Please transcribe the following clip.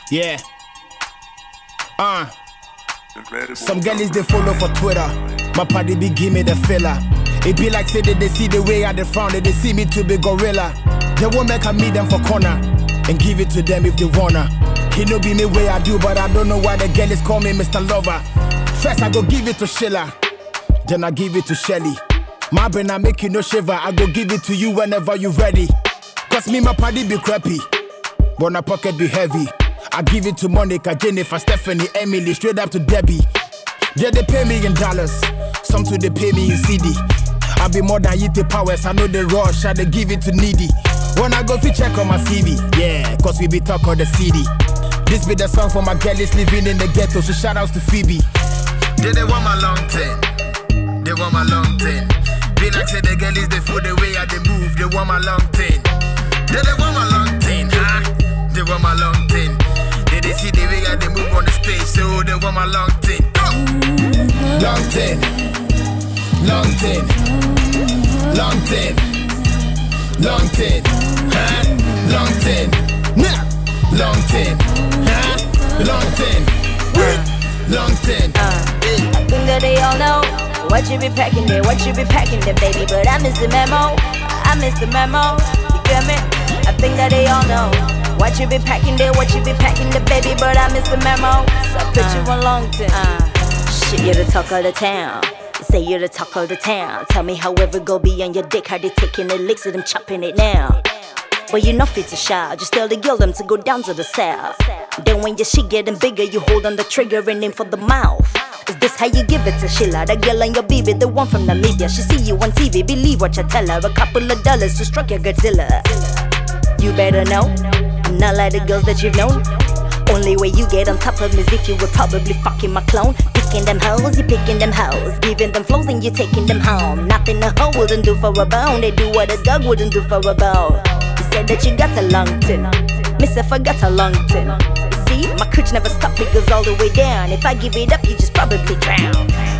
Yeah. Some girlies they follow for Twitter. My party be give me the filler. It be like say that they see the way I dey frown, they see me to be gorilla. They won't make a meet them for corner and give it to them if they wanna. He no be me way I do, but I don't know why the girlies call me Mr. Lover. First I go give it to Sheila, then I give it to Shelly. My brain I make you no shiver, I go give it to you whenever you ready. Cause me my party be crappy, but my pocket be heavy. I give it to Monica, Jennifer, Stephanie, Emily, straight up to Debbie. Yeah, they pay me in dollars, some too they pay me in CD. I be more than Yiti Powers, I know the rush, I they give it to needy. When I go to check on my CV, yeah, cause we be talk on the CD. This be the song for my girlies living in the ghetto, so shout outs to Phoebe. They want my long thing, they want my long thing. Be like say the girlies, they fool the way I they move, they want my long thing. They want my long thing, huh? They want my long thing. They see the way I they move on the stage, so they want my long thing. Go! Long thing, long thing, long thing, long thing, huh? Long thing, nah, long thing, huh? Long thing, long thing. I think that they all know what you be packing there, what you be packing there, baby. But I miss the memo, I miss the memo. You get me? I think that they all know what you be packing there, what you be packing there, baby. But I miss the memo. So I put you on long term. Shit, you're the talk of the town. You say you're the talk of the town. Tell me however go be on your dick, how they taking the licks of them chopping it now. But you know fit to shout, just tell the girl them to go down to the south. Then when your shit getting bigger, you hold on the trigger and aim for the mouth. Is this how you give it to Sheila? The girl on your baby, the one from Namibia. She see you on TV, believe what you tell her. A couple of dollars to struck your Godzilla. You better know, I'm not like the girls that you've known. Only way you get on top of me is if you were probably fucking my clone. Picking them hoes, you picking them hoes. Giving them flows and you taking them home. Nothing a hoe wouldn't do for a bone. They do what a dog wouldn't do for a bone. You said that you got a long tin. Miss I forgot a long tin. You see, my courage never stop, it goes all the way down. If I give it up, you just probably drown.